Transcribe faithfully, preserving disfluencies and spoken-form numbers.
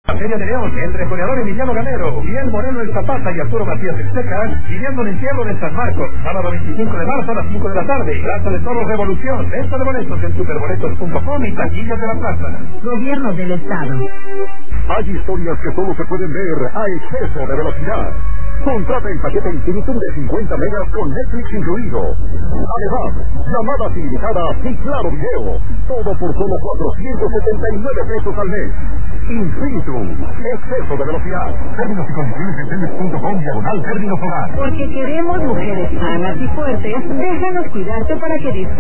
La Feria de León, el rejoneador Emiliano Gamero, Miguel Moreno el Zapata y Arturo Macías el Secas, viviendo en entierro de San Marcos, sábado veinticinco de marzo a las cinco de la tarde. Plaza de Toros Revolución, venta de boletos en superboletos punto com y taquillas de la plaza. Gobierno del Estado. Hay historias que solo se pueden ver a exceso de velocidad. Contrata el paquete Infinitum de cincuenta megas con Netflix incluido. Además, llamadas ilimitadas y claro video. Todo por solo cuatrocientos setenta y nueve pesos al mes. Infinitum, exceso de velocidad. Términos y condiciones en tenis punto com diagonal términos hogar. Porque queremos mujeres sanas y fuertes, déjanos cuidarte para que disfrutes.